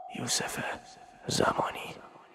یوسف زمانی.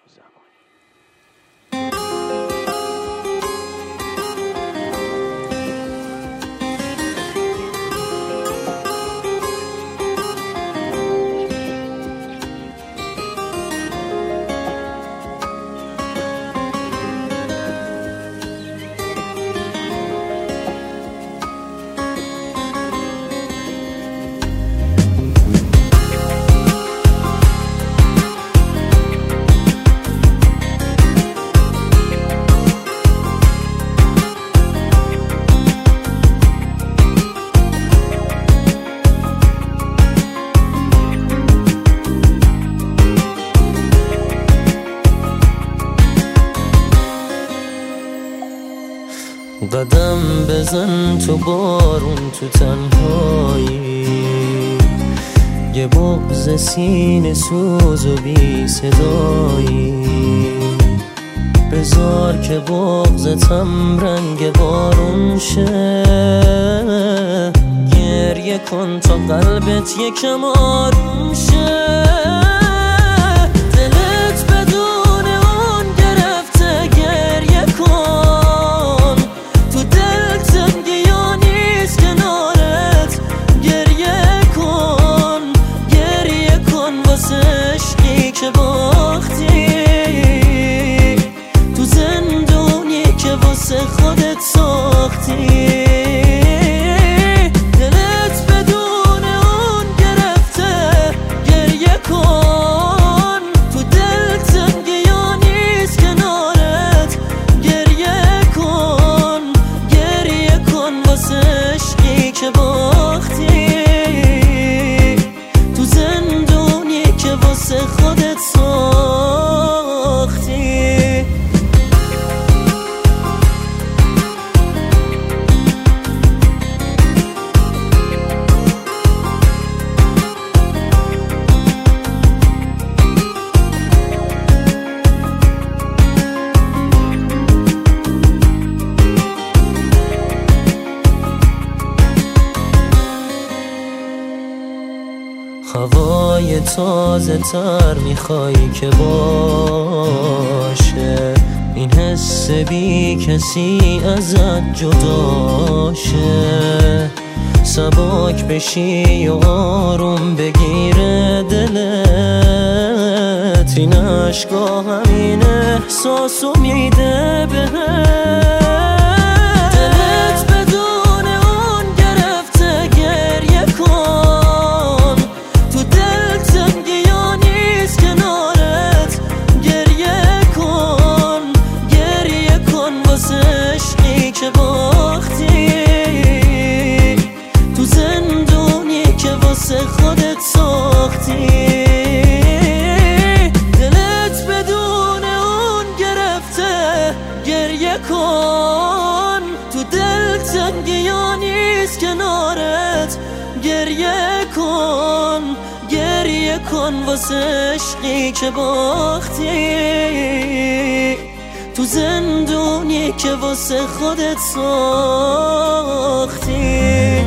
قدم بزن تو بارون تو تنهایی، یه بغض سینه سوز و بی صدایی. بذار که بغضتم رنگ بارون شه، گریه کن تا قلبت یکم آروم شه. که باختی تو زندونی که واسه خودت ساختی، دلت بدون اون گرفته. گریه کن تو دل تنگی ها نیست کنارت. گریه کن واسه عشقی که باختی تو زندونی که واسه خودت ساختی. هوای تازه تر میخوای که باشه، این حس بی کسی ازت جداشه. سبک بشی و آروم بگیره دلت، این عشقا همین احساسو میده بهت. که باختی تو زندونی که واسه خودت ساختی، دلت بدون اون گرفته. گریه کن تو دل تنگی ها نیست کنارت. گریه کن واسه عشقی که باختی تو زندونی که واسه خودت ساختی.